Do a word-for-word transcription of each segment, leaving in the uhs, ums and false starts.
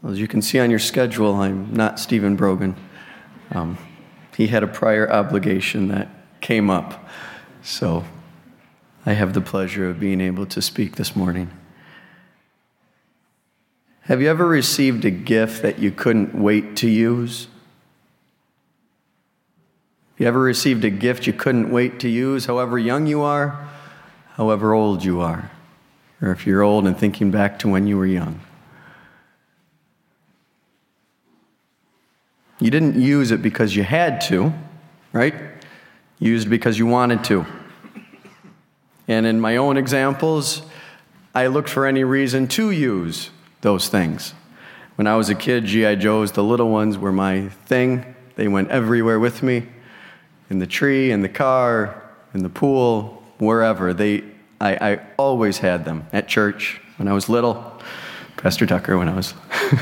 Well, as you can see on your schedule, I'm not Stephen Brogan. Um, he had a prior obligation that came up, so I have the pleasure of being able to speak this morning. Have you ever received a gift that you couldn't wait to use? You ever received a gift you couldn't wait to use, however young you are, however old you are, or if you're old and thinking back to when you were young? You didn't use it because you had to, right? You used it because you wanted to. And in my own examples, I looked for any reason to use those things. When I was a kid, G I Joes, the little ones, were my thing. They went everywhere with me, in the tree, in the car, in the pool, wherever. They, I, I always had them at church when I was little. Pastor Tucker when I was...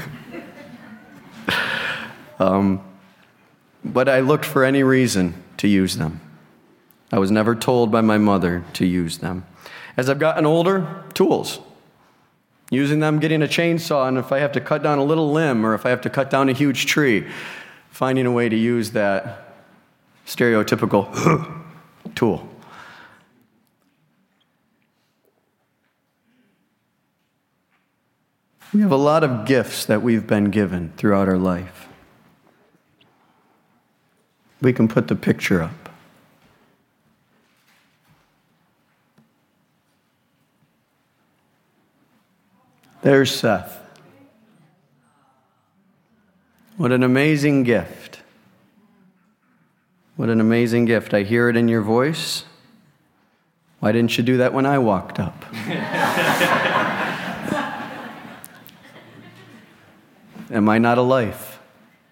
um, but I looked for any reason to use them. I was never told by my mother to use them. As I've gotten older, tools. Using them, getting a chainsaw, and if I have to cut down a little limb or if I have to cut down a huge tree, finding a way to use that stereotypical tool. We have a lot of gifts that we've been given throughout our life. We can put the picture up. There's Seth. What an amazing gift. What an amazing gift. I hear it in your voice. Why didn't you do that when I walked up? Am I not a life?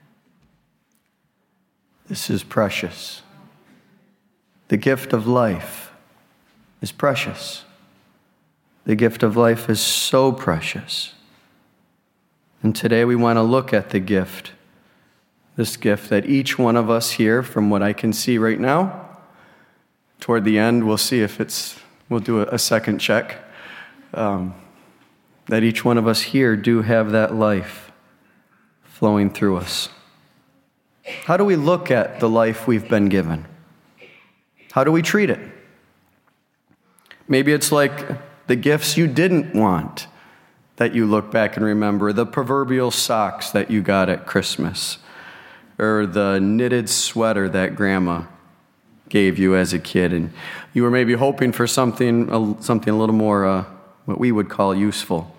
This is precious. The gift of life is precious. The gift of life is so precious. And today we want to look at the gift, this gift that each one of us here, from what I can see right now, toward the end, we'll see if it's, we'll do a, a second check, um, that each one of us here do have that life flowing through us. How do we look at the life we've been given? How do we treat it? Maybe it's like the gifts you didn't want that you look back and remember, the proverbial socks that you got at Christmas, or the knitted sweater that grandma gave you as a kid, and you were maybe hoping for something, something a little more, uh, what we would call useful.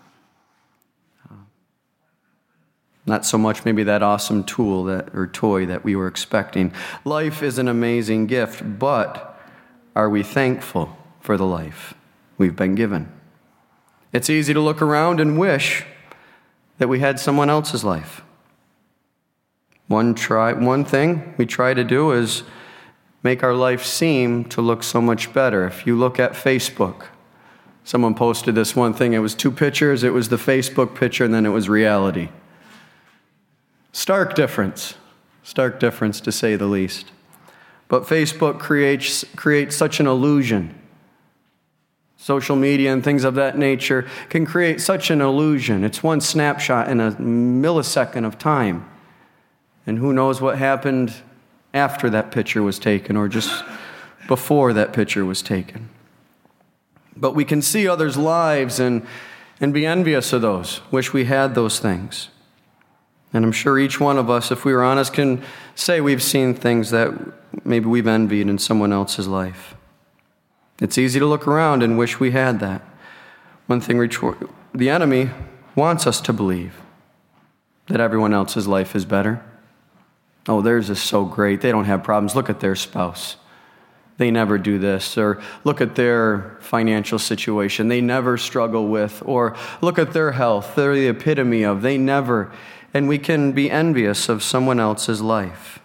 Not so much maybe that awesome tool that or toy that we were expecting. Life is an amazing gift, but are we thankful for the life we've been given? It's easy to look around and wish that we had someone else's life. One try, one thing we try to do is make our life seem to look so much better. If you look at Facebook, someone posted this one thing. It was two pictures. It was the Facebook picture, and then it was reality. Stark difference. Stark difference, to say the least. But Facebook creates creates such an illusion. Social media and things of that nature can create such an illusion. It's one snapshot in a millisecond of time. And who knows what happened after that picture was taken or just before that picture was taken. But we can see others' lives and, and be envious of those, wish we had those things. And I'm sure each one of us, if we were honest, can say we've seen things that maybe we've envied in someone else's life. It's easy to look around and wish we had that. One thing the enemy wants us to believe, that everyone else's life is better. Oh, theirs is so great. They don't have problems. Look at their spouse. They never do this. Or look at their financial situation. They never struggle with. Or look at their health. They're the epitome of. They never. And we can be envious of someone else's life.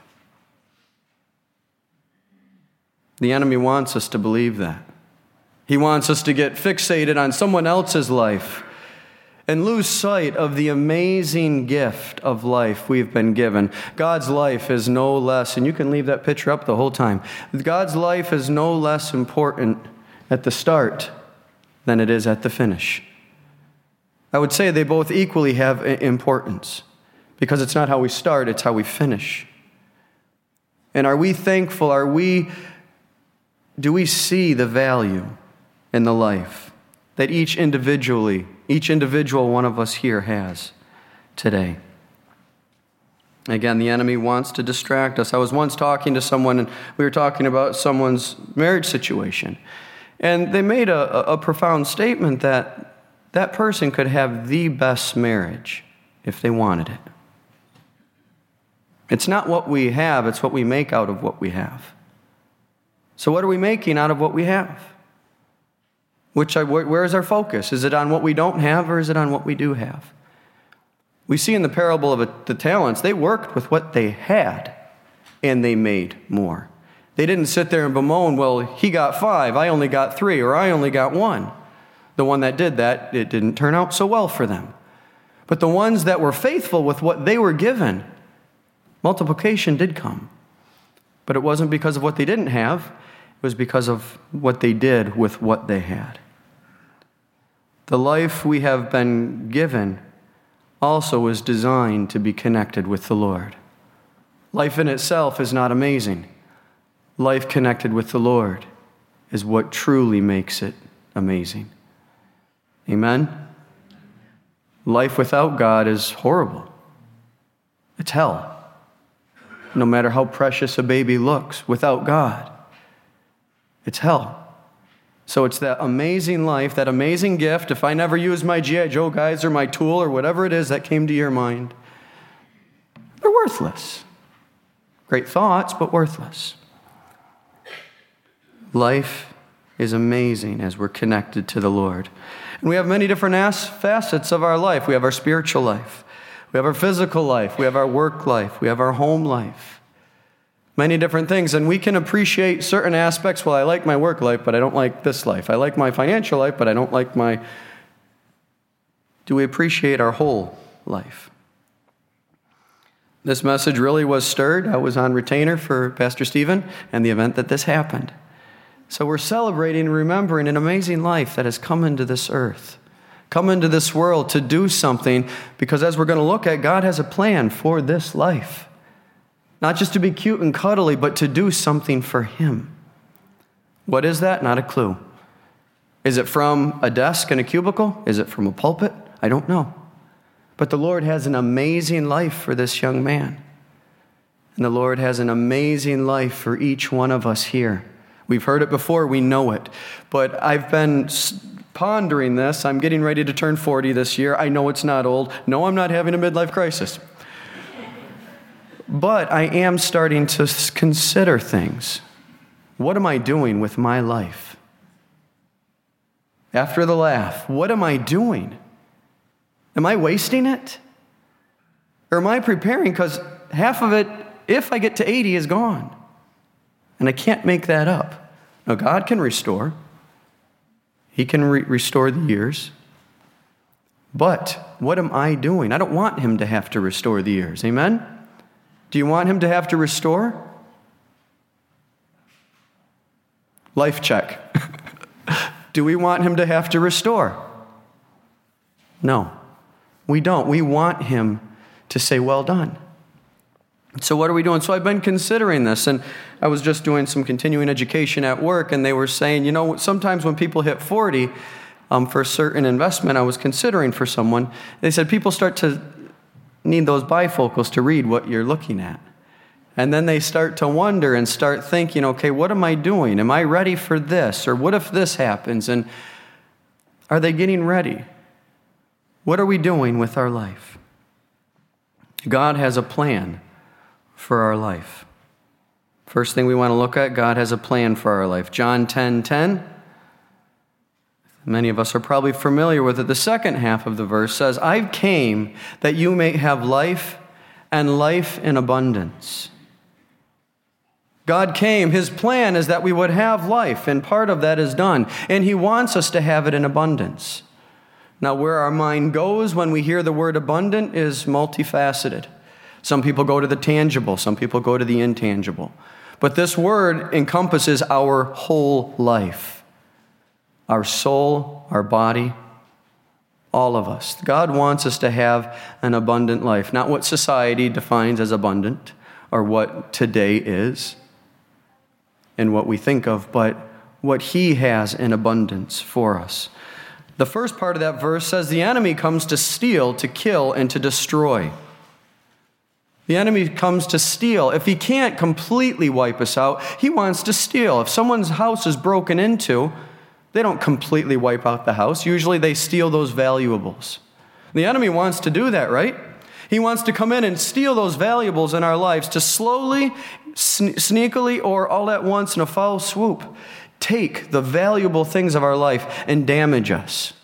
The enemy wants us to believe that. He wants us to get fixated on someone else's life and lose sight of the amazing gift of life we've been given. God's life is no less, and you can leave that picture up the whole time. God's life is no less important at the start than it is at the finish. I would say they both equally have importance because it's not how we start, it's how we finish. And are we thankful? Are we, do we see the value in the life that each individually, each individual one of us here has today? Again, the enemy wants to distract us. I was once talking to someone, and we were talking about someone's marriage situation. And they made a, a profound statement that that person could have the best marriage if they wanted it. It's not what we have, it's what we make out of what we have. So what are we making out of what we have? Which, where is our focus? Is it on what we don't have, or is it on what we do have? We see in the parable of the talents, they worked with what they had, and they made more. They didn't sit there and bemoan, well, he got five, I only got three, or I only got one. The one that did that, it didn't turn out so well for them. But the ones that were faithful with what they were given, multiplication did come. But it wasn't because of what they didn't have, it was because of what they did with what they had. The life we have been given also is designed to be connected with the Lord. Life in itself is not amazing. Life connected with the Lord is what truly makes it amazing. Amen? Life without God is horrible. It's hell. No matter how precious a baby looks, without God, it's hell. So it's that amazing life, that amazing gift. If I never use my G I. Joe guides or my tool or whatever it is that came to your mind, they're worthless. Great thoughts, but worthless. Life is amazing as we're connected to the Lord. And we have many different as- facets of our life. We have our spiritual life. We have our physical life. We have our work life. We have our home life. Many different things. And we can appreciate certain aspects. Well, I like my work life, but I don't like this life. I like my financial life, but I don't like my... Do we appreciate our whole life? This message really was stirred. I was on retainer for Pastor Stephen and the event that this happened. So we're celebrating and remembering an amazing life that has come into this earth, come into this world to do something, because as we're going to look at, God has a plan for this life. Not just to be cute and cuddly, but to do something for Him. What is that? Not a clue. Is it from a desk in a cubicle? Is it from a pulpit? I don't know. But the Lord has an amazing life for this young man. And the Lord has an amazing life for each one of us here. We've heard it before, we know it. But I've been pondering this. I'm getting ready to turn forty this year. I know it's not old. No, I'm not having a midlife crisis. But I am starting to consider things. What am I doing with my life? After the laugh, what am I doing? Am I wasting it? Or am I preparing? Because half of it, if I get to eighty, is gone. And I can't make that up. Now, God can restore. He can re- restore the years. But what am I doing? I don't want Him to have to restore the years. Amen? Do you want Him to have to restore? Life check. Do we want Him to have to restore? No, we don't. We want Him to say, well done. So what are we doing? So I've been considering this, and I was just doing some continuing education at work, and they were saying, you know, sometimes when people hit forty, um, for a certain investment I was considering for someone, they said people start to need those bifocals to read what you're looking at. And then they start to wonder and start thinking, okay, what am I doing? Am I ready for this? Or what if this happens? And are they getting ready? What are we doing with our life? God has a plan for our life. First thing we want to look at, God has a plan for our life. John ten ten. Many of us are probably familiar with it. The second half of the verse says, I came that you may have life and life in abundance. God came. His plan is that we would have life, and part of that is done. And He wants us to have it in abundance. Now, where our mind goes when we hear the word abundant is multifaceted. Some people go to the tangible. Some people go to the intangible. But this word encompasses our whole life. Our soul, our body, All of us. God wants us to have an abundant life, not what society defines as abundant or what today is and what we think of, but what He has in abundance for us. The first part of that verse says the enemy comes to steal, to kill, and to destroy. The enemy comes to steal. If he can't completely wipe us out, he wants to steal. If someone's house is broken into, they don't completely wipe out the house. Usually they steal those valuables. The enemy wants to do that, right? He wants to come in and steal those valuables in our lives, to slowly, sneakily, or all at once in a foul swoop, take the valuable things of our life and damage us.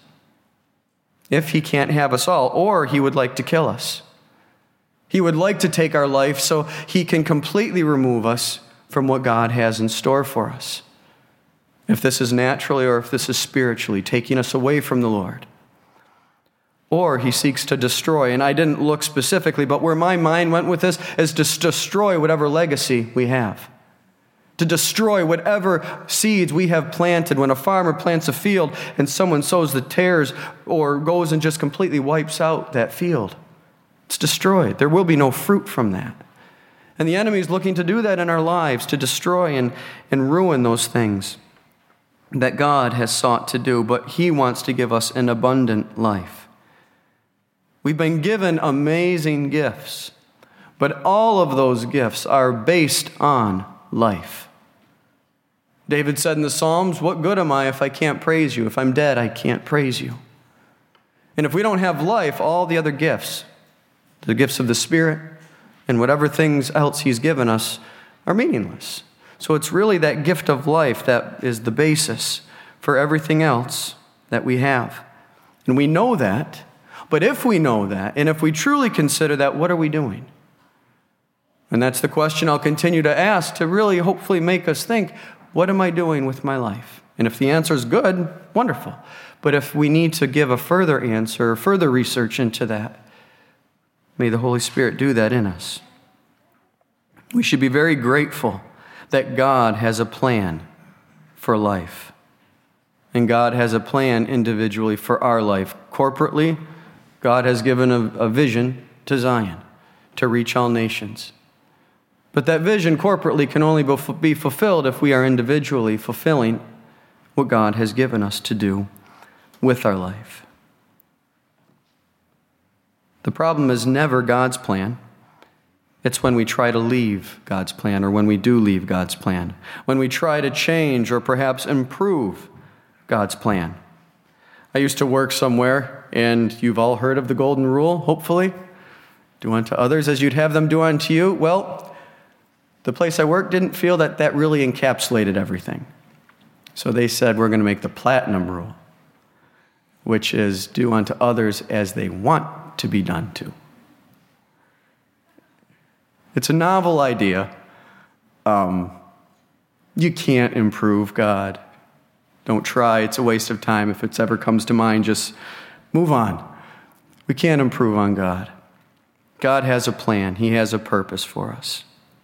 If he can't have us all, or he would like to kill us. He would like to take our life so he can completely remove us from what God has in store for us. If this is naturally or if this is spiritually, taking us away from the Lord. Or he seeks to destroy, and I didn't look specifically, but where my mind went with this is to destroy whatever legacy we have. To destroy whatever seeds we have planted. When a farmer plants a field and someone sows the tares or goes and just completely wipes out that field, it's destroyed. There will be no fruit from that. And the enemy is looking to do that in our lives, to destroy and, and ruin those things that God has sought to do, but he wants to give us an abundant life. We've been given amazing gifts, but all of those gifts are based on life. David said in the Psalms, "What good am I if I can't praise you? If I'm dead, I can't praise you." And if we don't have life, all the other gifts, the gifts of the Spirit, and whatever things else he's given us are meaningless. So it's really that gift of life that is the basis for everything else that we have. And we know that, but if we know that, and if we truly consider that, what are we doing? And that's the question I'll continue to ask to really hopefully make us think, what am I doing with my life? And if the answer is good, wonderful. But if we need to give a further answer, further research into that, may the Holy Spirit do that in us. We should be very grateful that God has a plan for life. And God has a plan individually for our life. Corporately, God has given a, a vision to Zion to reach all nations. But that vision corporately can only be fulfilled if we are individually fulfilling what God has given us to do with our life. The problem is never God's plan. It's when we try to leave God's plan, or when we do leave God's plan, when we try to change or perhaps improve God's plan. I used to work somewhere, and you've all heard of the golden rule, hopefully. Do unto others as you'd have them do unto you. Well, the place I worked didn't feel that that really encapsulated everything. So they said, we're going to make the platinum rule, which is do unto others as they want to be done to. It's a novel idea. Um, you can't improve God. Don't try. It's a waste of time. If it ever comes to mind, just move on. We can't improve on God. God has a plan. He has a purpose for us,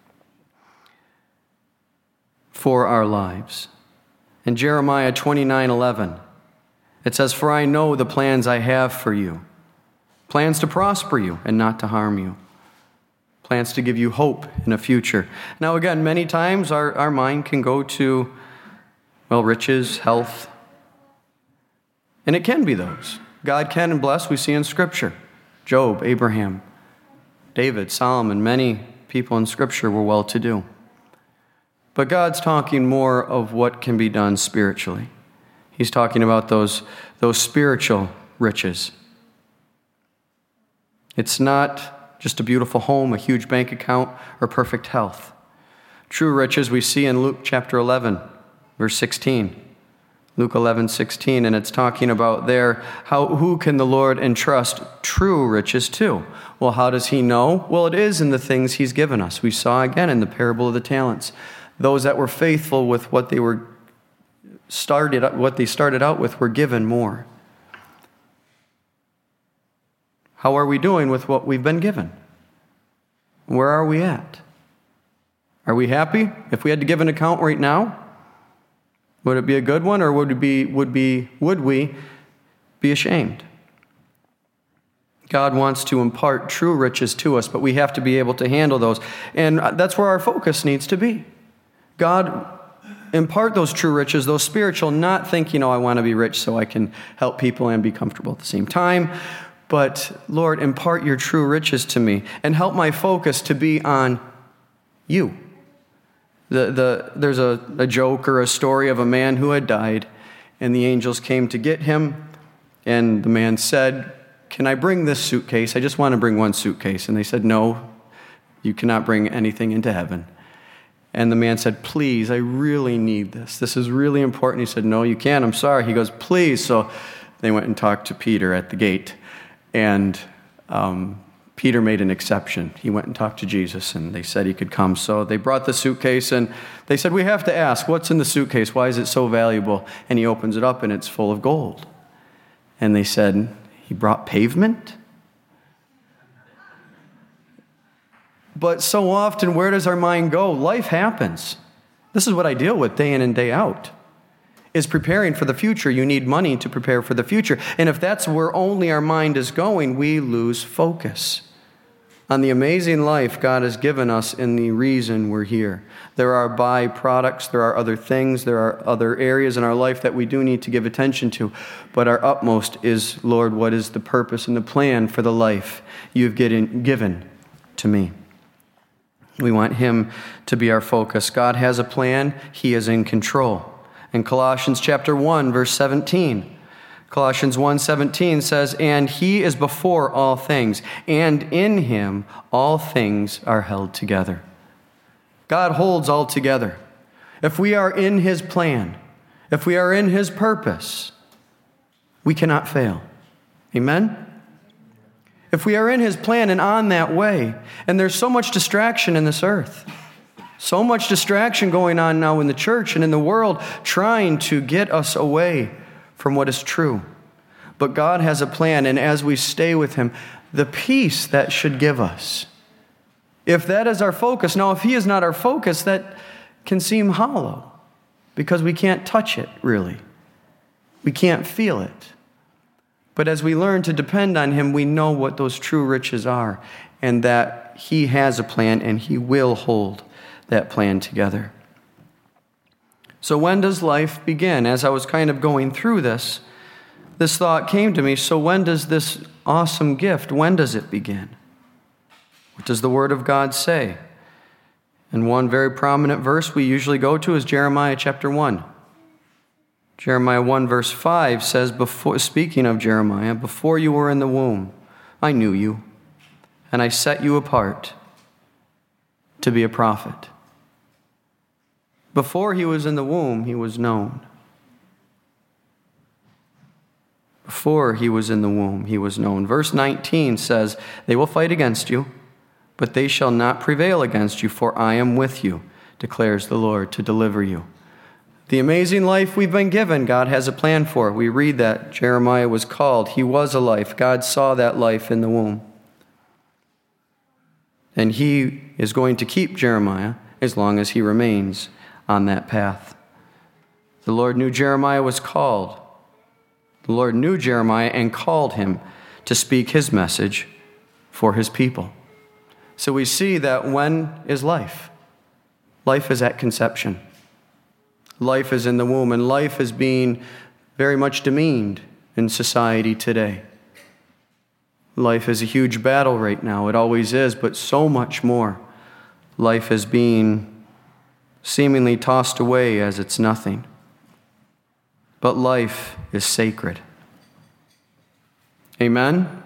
for our lives. In Jeremiah twenty-nine eleven, it says, "For I know the plans I have for you, plans to prosper you and not to harm you, plans to give you hope in a future." Now again, many times our, our mind can go to, well, riches, health, and it can be those. God can bless, we see in Scripture. Job, Abraham, David, Solomon, many people in Scripture were well-to-do. But God's talking more of what can be done spiritually. He's talking about those, those spiritual riches. It's not just a beautiful home, a huge bank account, or perfect health. True riches we see in Luke chapter eleven, verse sixteen. Luke eleven, sixteen, and it's talking about there, how who can the Lord entrust true riches to? Well, how does he know? Well, it is in the things he's given us. We saw again in the parable of the talents. Those that were faithful with what they were started, what they started out with, were given more. How are we doing with what we've been given? Where are we at? Are we happy? If we had to give an account right now, would it be a good one, or would it be would be would we be ashamed? God wants to impart true riches to us, but we have to be able to handle those. And that's where our focus needs to be. God, impart those true riches, those spiritual, not thinking, oh, I want to be rich so I can help people and be comfortable at the same time. But Lord, impart your true riches to me and help my focus to be on you. The, the, there's a, a joke or a story of a man who had died, and the angels came to get him, and the man said, can I bring this suitcase? I just want to bring one suitcase. And they said, no, you cannot bring anything into heaven. And the man said, please, I really need this. This is really important. He said, no, you can't. I'm sorry. He goes, please. So they went and talked to Peter at the gate. And um, Peter made an exception. He went and talked to Jesus, and they said he could come. So they brought the suitcase, and they said, we have to ask, what's in the suitcase? Why is it so valuable? And he opens it up, and it's full of gold. And they said, he brought pavement? But so often, where does our mind go? Life happens. This is what I deal with day in and day out, is preparing for the future. You need money to prepare for the future. And if that's where only our mind is going, we lose focus on the amazing life God has given us and the reason we're here. There are byproducts, there are other things, there are other areas in our life that we do need to give attention to. But our utmost is, Lord, what is the purpose and the plan for the life you've given to me? We want him to be our focus. God has a plan. He is in control. In Colossians chapter one, verse seventeen, Colossians one seventeen says, and he is before all things, and in him all things are held together. God holds all together. If we are in his plan, if we are in his purpose, we cannot fail. Amen? If we are in his plan and on that way, and there's so much distraction in this earth, so much distraction going on now in the church and in the world, trying to get us away from what is true. But God has a plan, and as we stay with him, the peace that should give us, if that is our focus, now if he is not our focus, that can seem hollow because we can't touch it, really. We can't feel it. But as we learn to depend on him, we know what those true riches are, and that he has a plan and he will hold that plan together. So when does life begin? As I was kind of going through this, this thought came to me, so when does this awesome gift, when does it begin? What does the Word of God say? And one very prominent verse we usually go to is Jeremiah chapter one. Jeremiah one verse five says, before, speaking of Jeremiah, before you were in the womb, I knew you, and I set you apart to be a prophet. Before he was in the womb, he was known. Before he was in the womb, he was known. Verse nineteen says, they will fight against you, but they shall not prevail against you, for I am with you, declares the Lord, to deliver you. The amazing life we've been given, God has a plan for. We read that Jeremiah was called. He was a life. God saw that life in the womb. And he is going to keep Jeremiah as long as he remains on that path. The Lord knew Jeremiah was called. The Lord knew Jeremiah and called him to speak his message for his people. So we see that when is life? Life is at conception. Life is in the womb, and life is being very much demeaned in society today. Life is a huge battle right now. It always is, but so much more. Life is being seemingly tossed away as it's nothing. But life is sacred. Amen?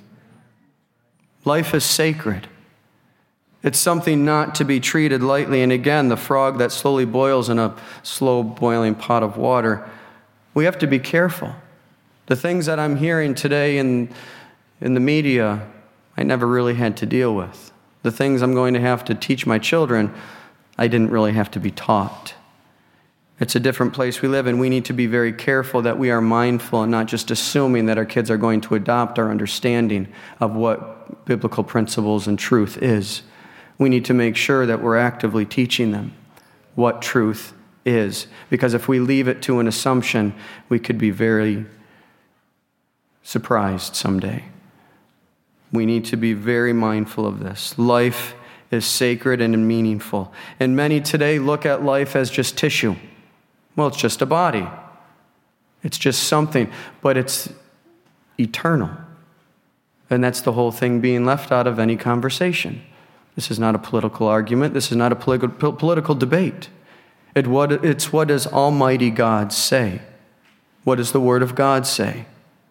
Life is sacred. It's something not to be treated lightly. And again, the frog that slowly boils in a slow boiling pot of water, we have to be careful. The things that I'm hearing today in, in the media, I never really had to deal with. The things I'm going to have to teach my children, I didn't really have to be taught. It's a different place we live in. We need to be very careful that we are mindful and not just assuming that our kids are going to adopt our understanding of what biblical principles and truth is. We need to make sure that we're actively teaching them what truth is. Because if we leave it to an assumption, we could be very surprised someday. We need to be very mindful of this. Life is sacred and meaningful. And many today look at life as just tissue. Well, it's just a body. It's just something, but it's eternal. And that's the whole thing being left out of any conversation. This is not a political argument. This is not a political political debate. It what, it's what does Almighty God say? What does the Word of God say?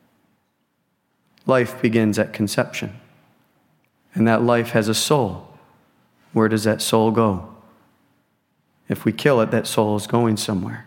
Life begins at conception. And that life has a soul. Where does that soul go? If we kill it, that soul is going somewhere.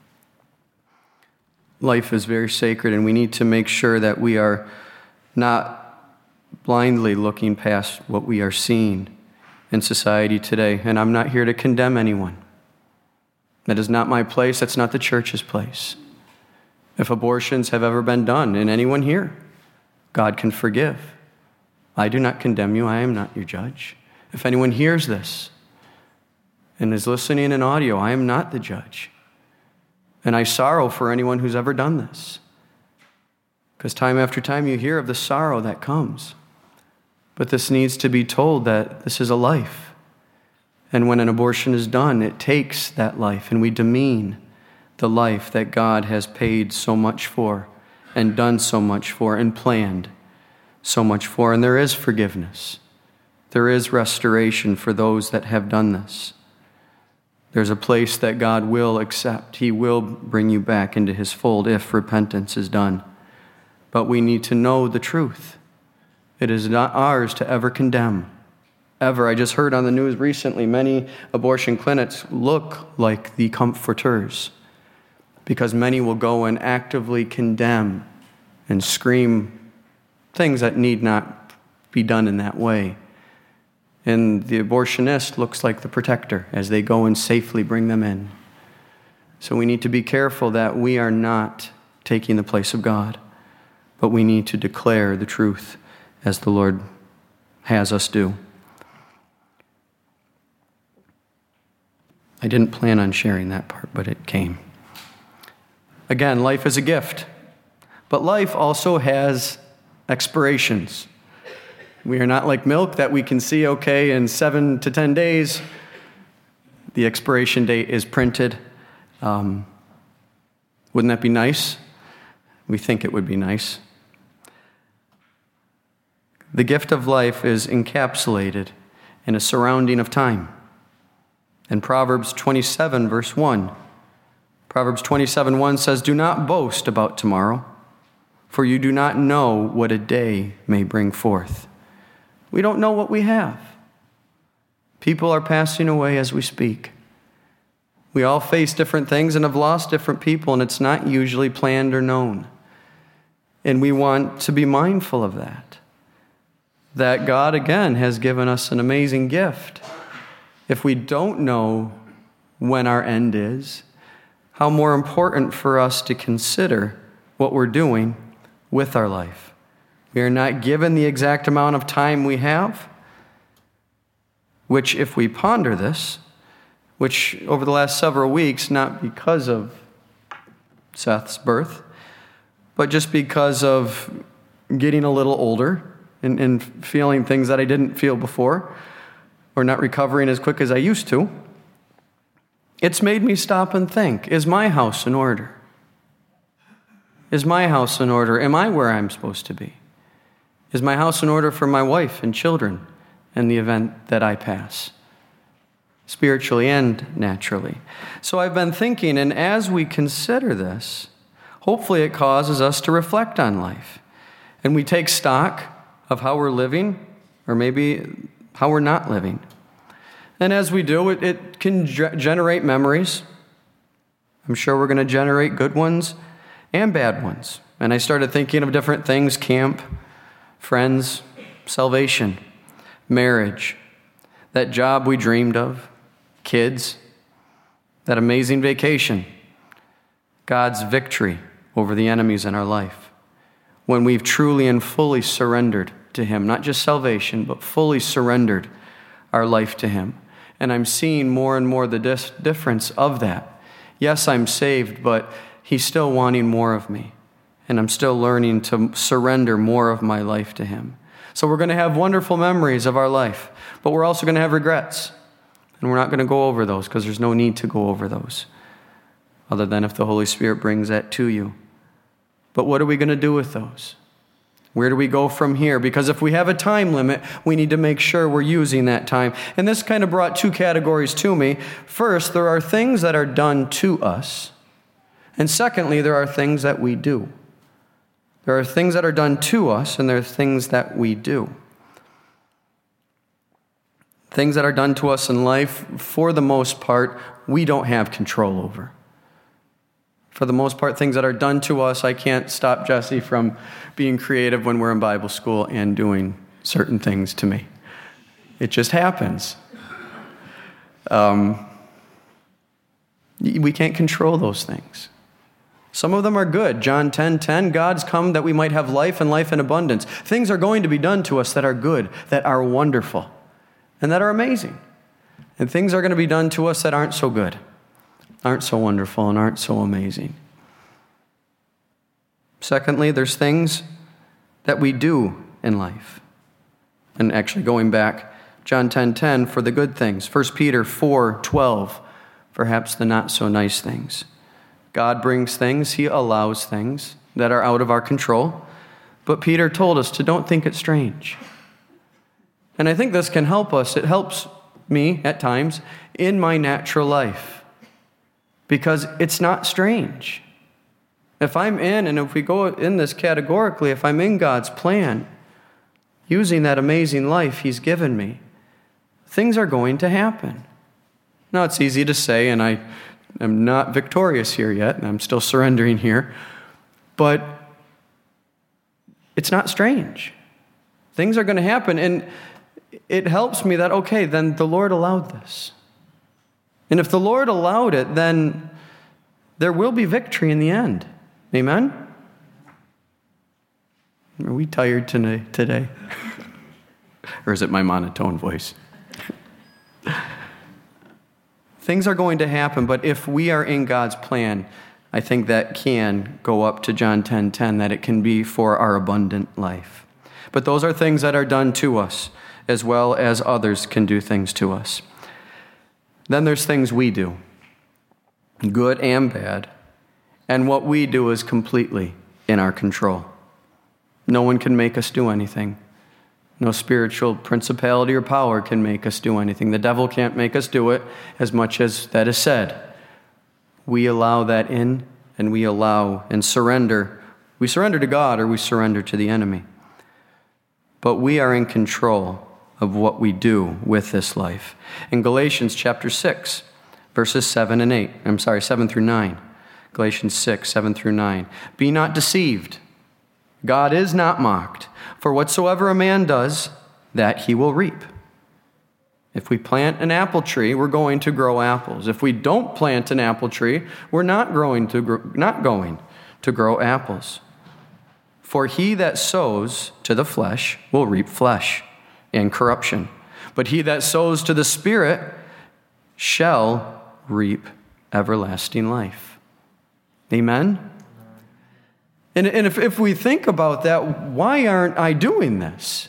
Life is very sacred, and we need to make sure that we are not blindly looking past what we are seeing in society today. And I'm not here to condemn anyone. That is not my place. That's not the church's place. If abortions have ever been done in anyone here, God can forgive. I do not condemn you. I am not your judge. If anyone hears this and is listening in audio, I am not the judge. And I sorrow for anyone who's ever done this. Because time after time you hear of the sorrow that comes. But this needs to be told that this is a life. And when an abortion is done, it takes that life, and we demean the life that God has paid so much for and done so much for and planned so much for. And there is forgiveness. There is restoration for those that have done this. There's a place that God will accept. He will bring you back into his fold if repentance is done. But we need to know the truth. It is not ours to ever condemn. Ever. I just heard on the news recently, many abortion clinics look like the comforters because many will go and actively condemn and scream things that need not be done in that way. And the abortionist looks like the protector as they go and safely bring them in. So we need to be careful that we are not taking the place of God, but we need to declare the truth as the Lord has us do. I didn't plan on sharing that part, but it came. Again, life is a gift, but life also has expirations. We are not like milk that we can see, okay, in seven to ten days, the expiration date is printed. Um, wouldn't that be nice? We think it would be nice. The gift of life is encapsulated in a surrounding of time. In Proverbs twenty-seven, verse one, Proverbs twenty-seven, one says, "Do not boast about tomorrow, for you do not know what a day may bring forth." We don't know what we have. People are passing away as we speak. We all face different things and have lost different people, and it's not usually planned or known. And we want to be mindful of that. That God, again, has given us an amazing gift. If we don't know when our end is, how more important for us to consider what we're doing with our life. We are not given the exact amount of time we have, which if we ponder this, which over the last several weeks, not because of Seth's birth, but just because of getting a little older and, and feeling things that I didn't feel before, or not recovering as quick as I used to, it's made me stop and think, is my house in order? Is my house in order? Am I where I'm supposed to be? Is my house in order for my wife and children in the event that I pass? Spiritually and naturally. So I've been thinking, and as we consider this, hopefully it causes us to reflect on life. And we take stock of how we're living, or maybe how we're not living. And as we do, it, it can ge- generate memories. I'm sure we're going to generate good ones and bad ones. And I started thinking of different things: camp, friends, salvation, marriage, that job we dreamed of, kids, that amazing vacation, God's victory over the enemies in our life. When we've truly and fully surrendered to him, not just salvation, but fully surrendered our life to him. And I'm seeing more and more the dis- difference of that. Yes, I'm saved, but he's still wanting more of me. And I'm still learning to surrender more of my life to him. So we're going to have wonderful memories of our life, but we're also going to have regrets. And we're not going to go over those because there's no need to go over those, other than if the Holy Spirit brings that to you. But what are we going to do with those? Where do we go from here? Because if we have a time limit, we need to make sure we're using that time. And this kind of brought two categories to me. First, there are things that are done to us. And secondly, there are things that we do. There are things that are done to us, and there are things that we do. Things that are done to us in life, for the most part, we don't have control over. For the most part, things that are done to us, I can't stop Jesse from being creative when we're in Bible school and doing certain things to me. It just happens. Um, we can't control those things. Some of them are good. John ten ten, God's come that we might have life and life in abundance. Things are going to be done to us that are good, that are wonderful, and that are amazing. And things are going to be done to us that aren't so good, aren't so wonderful, and aren't so amazing. Secondly, there's things that we do in life. And actually going back, John ten ten, for the good things. First Peter four twelve, perhaps the not so nice things. God brings things, he allows things that are out of our control. But Peter told us to don't think it strange. And I think this can help us. It helps me at times in my natural life. Because it's not strange. If I'm in, and if we go in this categorically, if I'm in God's plan, using that amazing life he's given me, things are going to happen. Now, it's easy to say, and I am not victorious here yet, and I'm still surrendering here, but it's not strange. Things are going to happen, and it helps me that, okay, then the Lord allowed this. And if the Lord allowed it, then there will be victory in the end. Amen? Are we tired today? Or is it my monotone voice? Things are going to happen, but if we are in God's plan, I think that can go up to John ten ten, that it can be for our abundant life. But those are things that are done to us, as well as others can do things to us. Then there's things we do, good and bad. And what we do is completely in our control. No one can make us do anything. No spiritual principality or power can make us do anything. The devil can't make us do it as much as that is said. We allow that in, and we allow and surrender. We surrender to God, or we surrender to the enemy. But we are in control of what we do with this life. In Galatians chapter six, verses seven and eight, I'm sorry, seven through nine. Galatians six, seven through nine. Be not deceived. God is not mocked. For whatsoever a man does, that he will reap. If we plant an apple tree, we're going to grow apples. If we don't plant an apple tree, we're not growing to grow, not going to grow apples. For he that sows to the flesh will reap flesh and corruption. But he that sows to the Spirit shall reap everlasting life. Amen? And, and if, if we think about that, why aren't I doing this?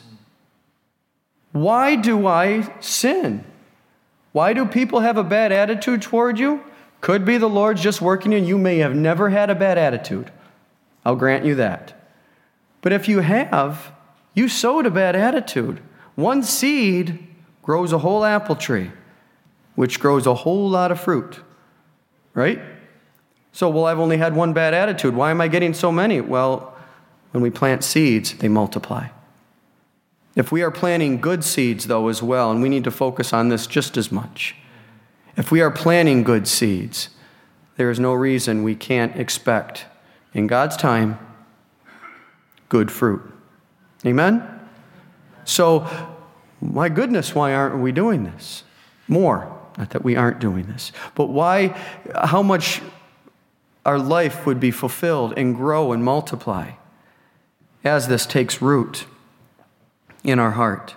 Why do I sin? Why do people have a bad attitude toward you? Could be the Lord's just working in you. You may have never had a bad attitude. I'll grant you that. But if you have, you sowed a bad attitude. One seed grows a whole apple tree, which grows a whole lot of fruit. Right? So, well, I've only had one bad attitude. Why am I getting so many? Well, when we plant seeds, they multiply. If we are planting good seeds, though, as well, and we need to focus on this just as much. If we are planting good seeds, there is no reason we can't expect, in God's time, good fruit. Amen? So, my goodness, why aren't we doing this? More. Not that we aren't doing this. But why, how much our life would be fulfilled and grow and multiply as this takes root in our heart.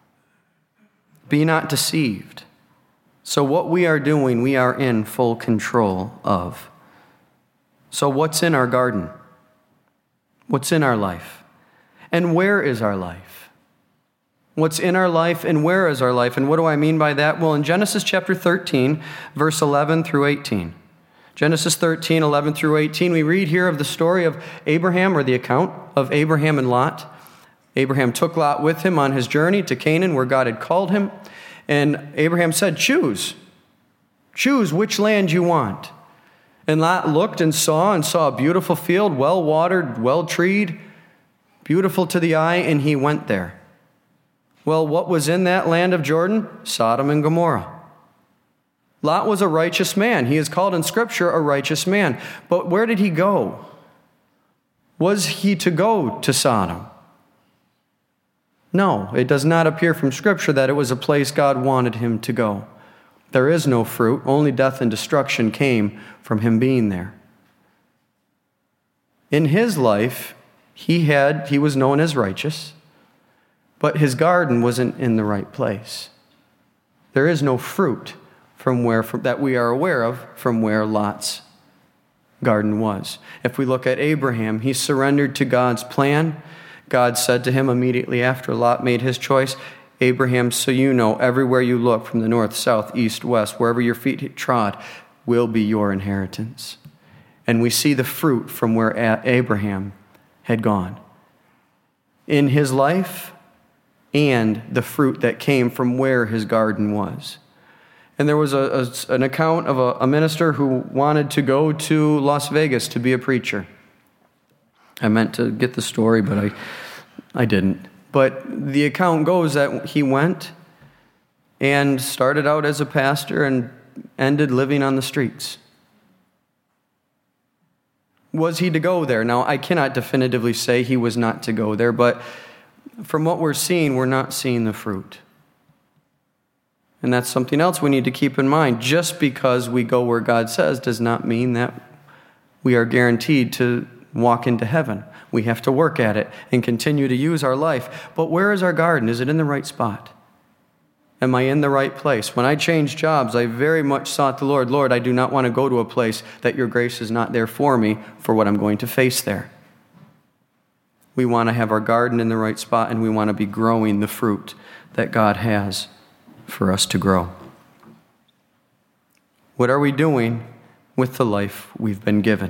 Be not deceived. So what we are doing, we are in full control of. So what's in our garden? What's in our life? And where is our life? What's in our life and where is our life? And what do I mean by that? Well, in Genesis chapter thirteen, verse eleven through eighteen. Genesis thirteen, eleven through eighteen, we read here of the story of Abraham, or the account of Abraham and Lot. Abraham took Lot with him on his journey to Canaan, where God had called him. And Abraham said, choose. Choose which land you want. And Lot looked and saw and saw a beautiful field, well-watered, well-treed, beautiful to the eye, and he went there. Well, what was in that land of Jordan? Sodom and Gomorrah. Lot was a righteous man. He is called in Scripture a righteous man. But where did he go? Was he to go to Sodom? No, it does not appear from Scripture that it was a place God wanted him to go. There is no fruit. Only death and destruction came from him being there. In his life, he had he was known as righteous. But his garden wasn't in the right place. There is no fruit from where from, that we are aware of from where Lot's garden was. If we look at Abraham, he surrendered to God's plan. God said to him immediately after Lot made his choice, Abraham, so you know, everywhere you look from the north, south, east, west, wherever your feet trod, will be your inheritance. And we see the fruit from where Abraham had gone. In his life, and the fruit that came from where his garden was. And there was a, a, an account of a, a minister who wanted to go to Las Vegas to be a preacher. I meant to get the story, but I, I didn't. But the account goes that he went and started out as a pastor and ended living on the streets. Was he to go there? Now, I cannot definitively say he was not to go there, but from what we're seeing, we're not seeing the fruit. And that's something else we need to keep in mind. Just because we go where God says does not mean that we are guaranteed to walk into heaven. We have to work at it and continue to use our life. But where is our garden? Is it in the right spot? Am I in the right place? When I changed jobs, I very much sought the Lord. Lord, I do not want to go to a place that your grace is not there for me for what I'm going to face there. We want to have our garden in the right spot, and we want to be growing the fruit that God has for us to grow. What are we doing with the life we've been given?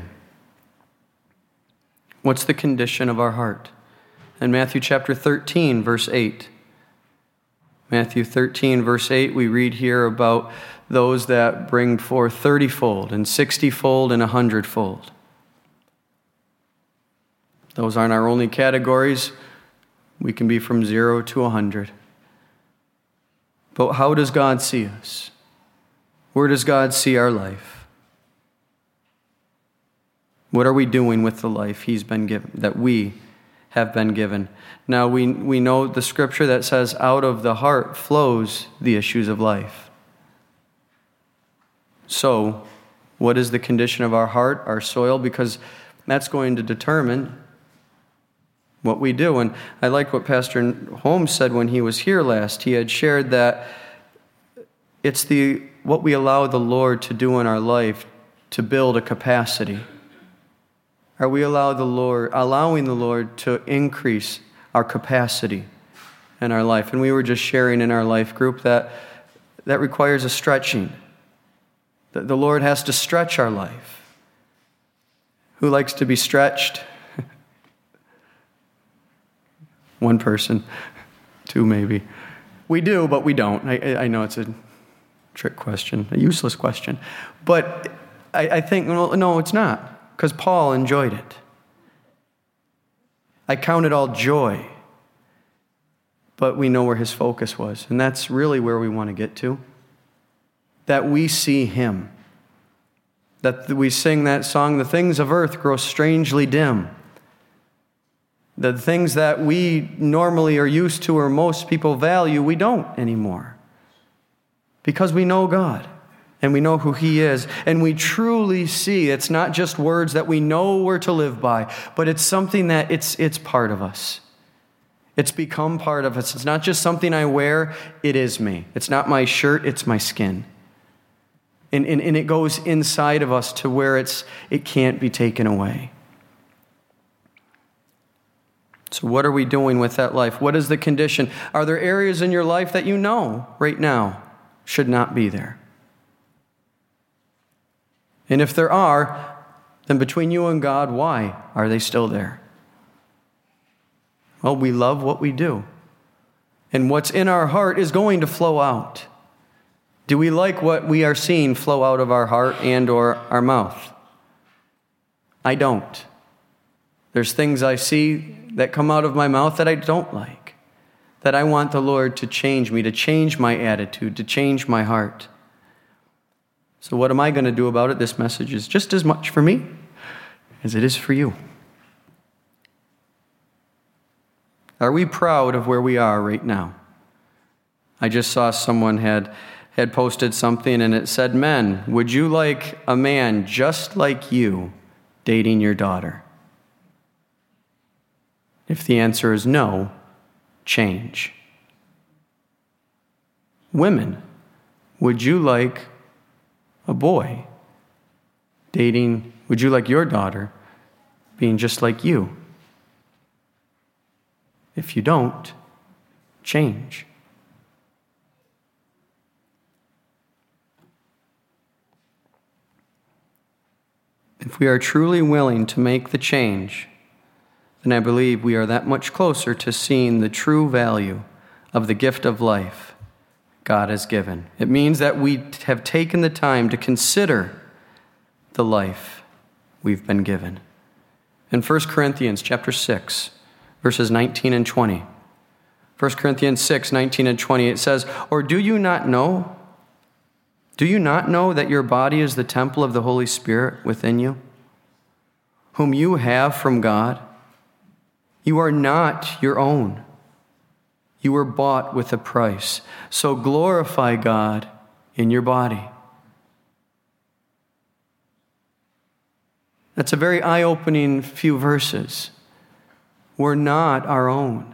What's the condition of our heart? In Matthew chapter thirteen, verse eight. Matthew thirteen, verse eight, we read here about those that bring forth thirty-fold and sixty-fold and a hundred-fold. Those aren't our only categories. We can be from zero to a hundred. But how does God see us? Where does God see our life? What are we doing with the life He's been given, that we have been given? Now, we, we know the scripture that says, out of the heart flows the issues of life. So, what is the condition of our heart, our soil? Because that's going to determine what we do. And I like what Pastor Holmes said when he was here last. He had shared that it's the what we allow the Lord to do in our life to build a capacity. Are we allow the Lord, allowing the Lord to increase our capacity in our life? And we were just sharing in our life group that that requires a stretching. That the Lord has to stretch our life. Who likes to be stretched? One person, two maybe. We do, but we don't. I, I know it's a trick question, a useless question. But I, I think, well, no, it's not, because Paul enjoyed it. I count it all joy. But we know where his focus was, and that's really where we want to get to. That we see him. That we sing that song, the things of earth grow strangely dim. The things that we normally are used to or most people value, we don't anymore. Because we know God and we know who He is. And we truly see it's not just words that we know we're to live by, but it's something that it's it's part of us. It's become part of us. It's not just something I wear, it is me. It's not my shirt, it's my skin. And, and, and it goes inside of us to where it's it can't be taken away. So what are we doing with that life? What is the condition? Are there areas in your life that you know right now should not be there? And if there are, then between you and God, why are they still there? Well, we love what we do. And what's in our heart is going to flow out. Do we like what we are seeing flow out of our heart and or our mouth? I don't. There's things I see that come out of my mouth that I don't like, that I want the Lord to change me, to change my attitude, to change my heart. So what am I going to do about it? This message is just as much for me as it is for you. Are we proud of where we are right now? I just saw someone had, had posted something and it said, "Men, would you like a man just like you dating your daughter?" If the answer is no, change. Women, would you like a boy dating, would you like your daughter being just like you? If you don't, change. If we are truly willing to make the change, then I believe we are that much closer to seeing the true value of the gift of life God has given. It means that we have taken the time to consider the life we've been given. In First Corinthians chapter six, verses nineteen and twenty. First Corinthians six, nineteen and twenty, it says, "Or do you not know? Do you not know that your body is the temple of the Holy Spirit within you, whom you have from God? You are not your own. You were bought with a price. So glorify God in your body." That's a very eye-opening few verses. We're not our own.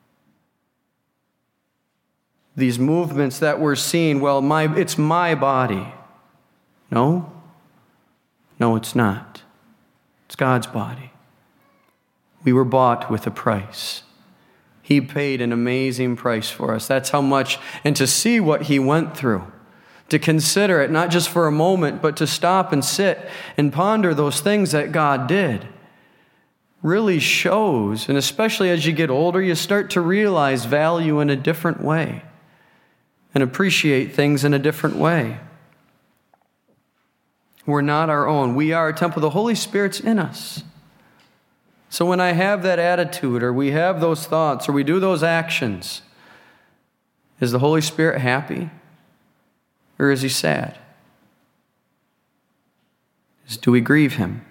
These movements that we're seeing, well, my it's my body. No. No, it's not. It's God's body. We were bought with a price. He paid an amazing price for us. That's how much, and to see what he went through, to consider it, not just for a moment, but to stop and sit and ponder those things that God did, really shows, and especially as you get older, you start to realize value in a different way and appreciate things in a different way. We're not our own. We are a temple. The Holy Spirit's in us. So when I have that attitude, or we have those thoughts, or we do those actions, is the Holy Spirit happy? Or is he sad? Do we grieve him?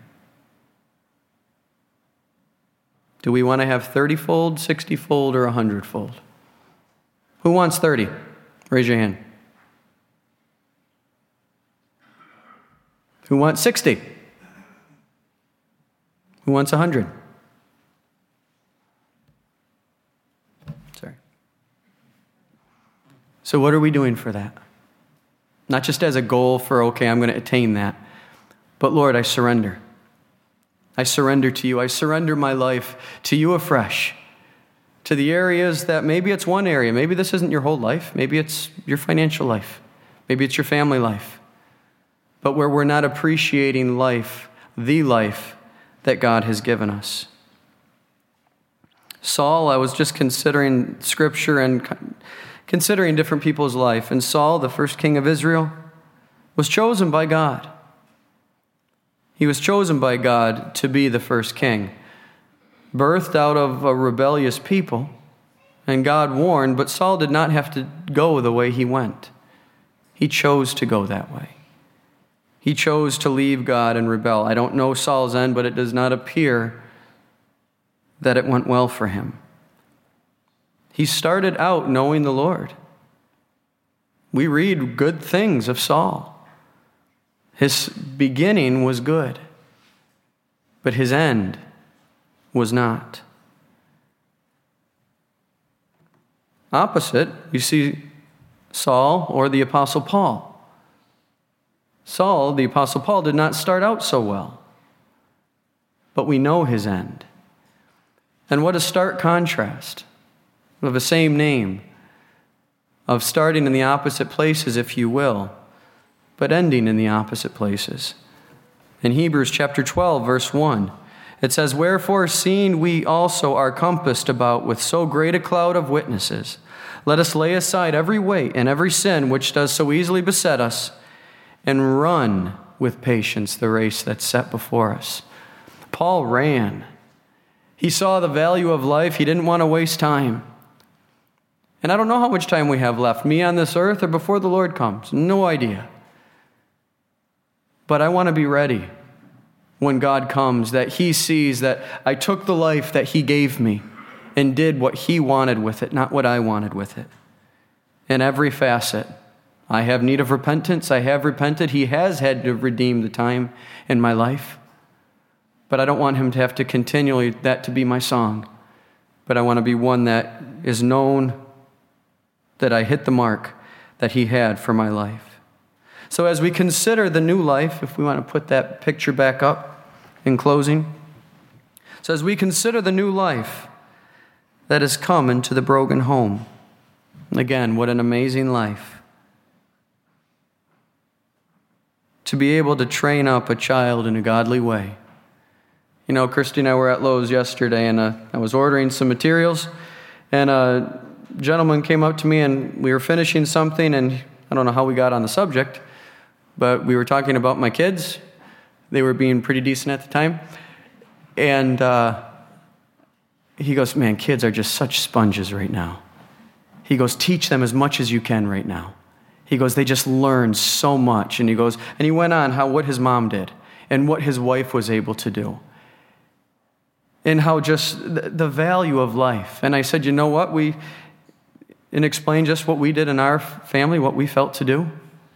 Do we want to have thirty-fold, sixty-fold, or one hundred-fold? Who wants thirty? Raise your hand. Who wants sixty? Who wants one hundred? Sorry. So what are we doing for that? Not just as a goal for, okay, I'm going to attain that. But Lord, I surrender. I surrender to you. I surrender my life to you afresh. To the areas that maybe it's one area. Maybe this isn't your whole life. Maybe it's your financial life. Maybe it's your family life. But where we're not appreciating life, the life that God has given us. Saul, I was just considering scripture and considering different people's life. And Saul, the first king of Israel, was chosen by God. He was chosen by God to be the first king. Birthed out of a rebellious people, and God warned, but Saul did not have to go the way he went. He chose to go that way. He chose to leave God and rebel. I don't know Saul's end, but it does not appear that it went well for him. He started out knowing the Lord. We read good things of Saul. His beginning was good, but his end was not. Opposite, you see Saul or the Apostle Paul. Saul, the Apostle Paul, did not start out so well, but we know his end. And what a stark contrast of the same name, of starting in the opposite places, if you will, but ending in the opposite places. In Hebrews chapter twelve, verse one, it says, "Wherefore, seeing we also are compassed about with so great a cloud of witnesses, let us lay aside every weight and every sin which does so easily beset us, and run with patience the race that's set before us." Paul ran. He saw the value of life. He didn't want to waste time. And I don't know how much time we have left, me on this earth or before the Lord comes. No idea. But I want to be ready when God comes, that he sees that I took the life that he gave me and did what he wanted with it, not what I wanted with it. In every facet, I have need of repentance. I have repented. He has had to redeem the time in my life. But I don't want him to have to continually, that to be my song. But I want to be one that is known that I hit the mark that he had for my life. So as we consider the new life, if we want to put that picture back up in closing. So as we consider the new life that has come into the broken home. Again, what an amazing life. To be able to train up a child in a godly way. You know, Christy and I were at Lowe's yesterday, and uh, I was ordering some materials, and a gentleman came up to me, and we were finishing something, and I don't know how we got on the subject, but we were talking about my kids. They were being pretty decent at the time, and uh, he goes, "Man, kids are just such sponges right now." He goes, "Teach them as much as you can right now." He goes, "They just learn so much." And he goes, and he went on how what his mom did and what his wife was able to do. And how just the value of life. And I said, you know what? We, and explained just what we did in our family, what we felt to do.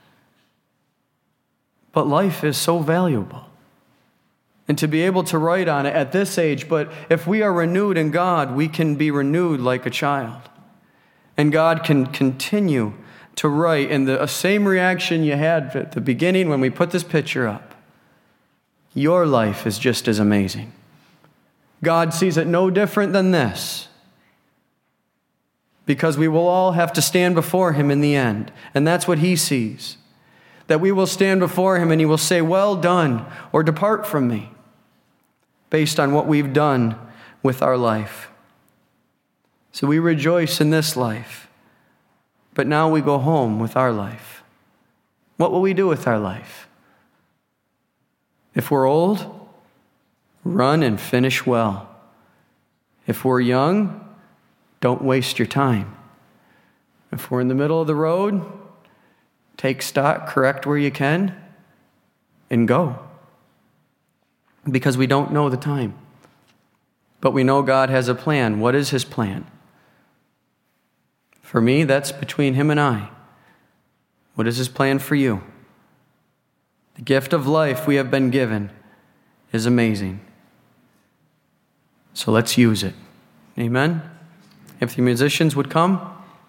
But life is so valuable. And to be able to write on it at this age, but if we are renewed in God, we can be renewed like a child. And God can continue to write in the same reaction you had at the beginning when we put this picture up. Your life is just as amazing. God sees it no different than this. Because we will all have to stand before him in the end. And that's what he sees. That we will stand before him and he will say, "Well done," or "Depart from me," based on what we've done with our life. So we rejoice in this life. But now we go home with our life. What will we do with our life? If we're old, run and finish well. If we're young, don't waste your time. If we're in the middle of the road, take stock, correct where you can, and go. Because we don't know the time. But we know God has a plan. What is his plan? For me, that's between him and I. What is his plan for you? The gift of life we have been given is amazing. So let's use it. Amen? If the musicians would come.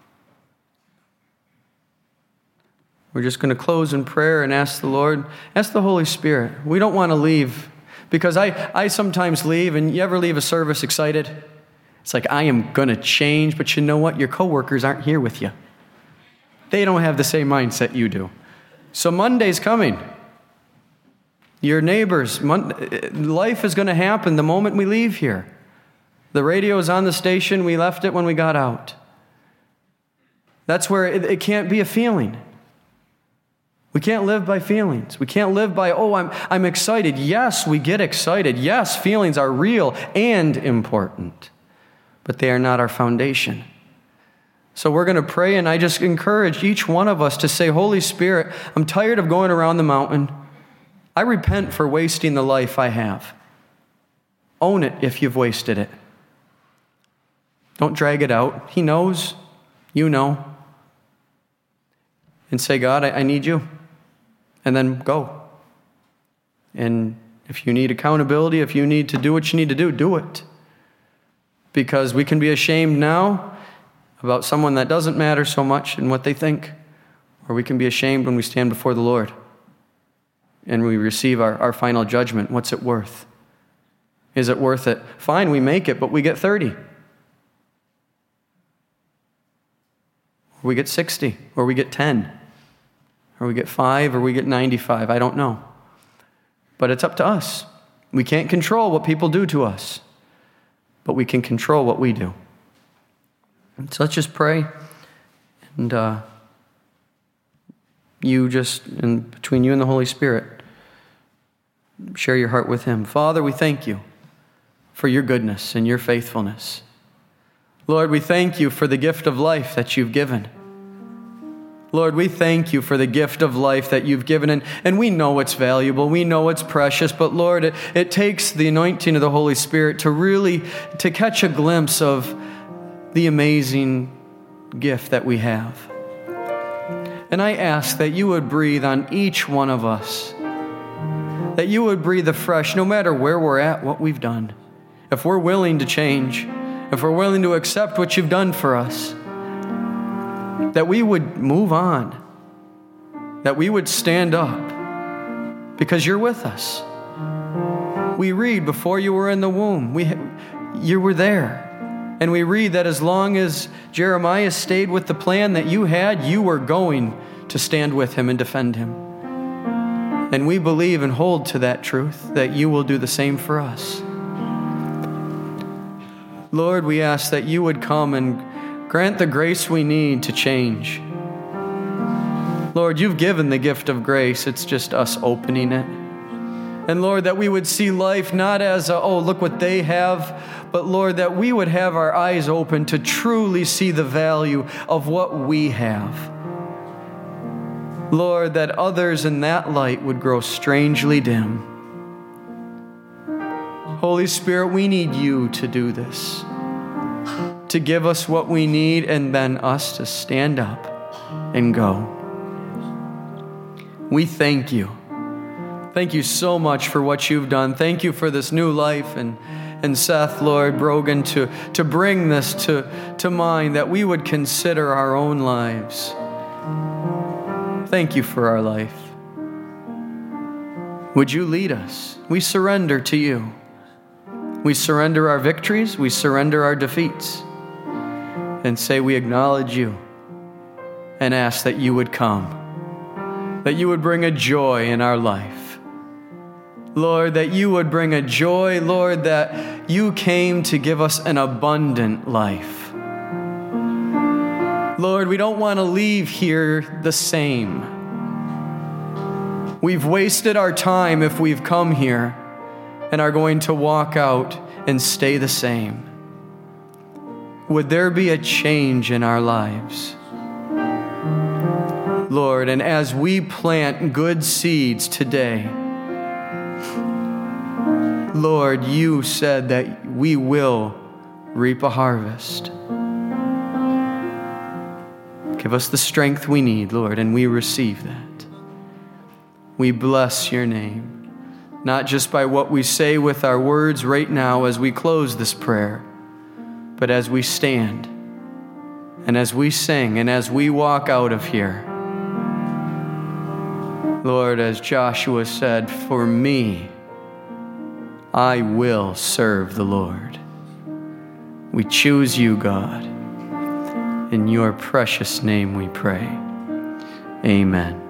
We're just going to close in prayer and ask the Lord, ask the Holy Spirit. We don't want to leave. Because I, I sometimes leave, and you ever leave a service excited? It's like, I am going to change, but you know what? Your coworkers aren't here with you. They don't have the same mindset you do. So Monday's coming. Your neighbors, life is going to happen the moment we leave here. The radio is on the station. We left it when we got out. That's where it, it can't be a feeling. We can't live by feelings. We can't live by, oh, I'm, I'm excited. Yes, we get excited. Yes, feelings are real and important, but they are not our foundation. So we're going to pray, and I just encourage each one of us to say, Holy Spirit, I'm tired of going around the mountain. I repent for wasting the life I have. Own it if you've wasted it. Don't drag it out. He knows. You know. And say, God, I, I need you. And then go. And if you need accountability, if you need to do what you need to do, do it. Because we can be ashamed now about someone that doesn't matter so much and what they think. Or we can be ashamed when we stand before the Lord and we receive our, our final judgment. What's it worth? Is it worth it? Fine, we make it, but we get thirty. Or we get sixty, or we get ten, or we get five, or we get ninety-five. I don't know. But it's up to us. We can't control what people do to us, but we can control what we do. So let's just pray, and uh, you just, and between you and the Holy Spirit, share your heart with Him. Father, we thank you for your goodness and your faithfulness. Lord, we thank you for the gift of life that you've given. Lord, we thank you for the gift of life that you've given, and, and we know it's valuable, we know it's precious, but Lord, it, it takes the anointing of the Holy Spirit to really, to catch a glimpse of the amazing gift that we have. And I ask that you would breathe on each one of us, that you would breathe afresh, no matter where we're at, what we've done. If we're willing to change, if we're willing to accept what you've done for us, that we would move on, that we would stand up, because you're with us. We read before you were in the womb, we, you were there. And we read that as long as Jeremiah stayed with the plan that you had, you were going to stand with him and defend him. And we believe and hold to that truth, that you will do the same for us. Lord, we ask that you would come and grant the grace we need to change. Lord, you've given the gift of grace. It's just us opening it. And Lord, that we would see life not as, a, oh, look what they have, but Lord, that we would have our eyes open to truly see the value of what we have. Lord, that others in that light would grow strangely dim. Holy Spirit, we need you to do this, to give us what we need, and then us to stand up and go. We thank you. Thank you so much for what you've done. Thank you for this new life, and, and Seth, Lord, Brogan, to, to bring this to, to mind, that we would consider our own lives. Thank you for our life. Would you lead us? We surrender to you. We surrender our victories. We surrender our defeats. And say we acknowledge you and ask that you would come, that you would bring a joy in our life. Lord, that you would bring a joy, Lord, that you came to give us an abundant life. Lord, we don't want to leave here the same. We've wasted our time if we've come here and are going to walk out and stay the same. Would there be a change in our lives? Lord, and as we plant good seeds today, Lord, you said that we will reap a harvest. Give us the strength we need, Lord, and we receive that. We bless your name, not just by what we say with our words right now as we close this prayer, but as we stand and as we sing and as we walk out of here. Lord, as Joshua said, for me, I will serve the Lord. We choose you, God. In your precious name we pray. Amen.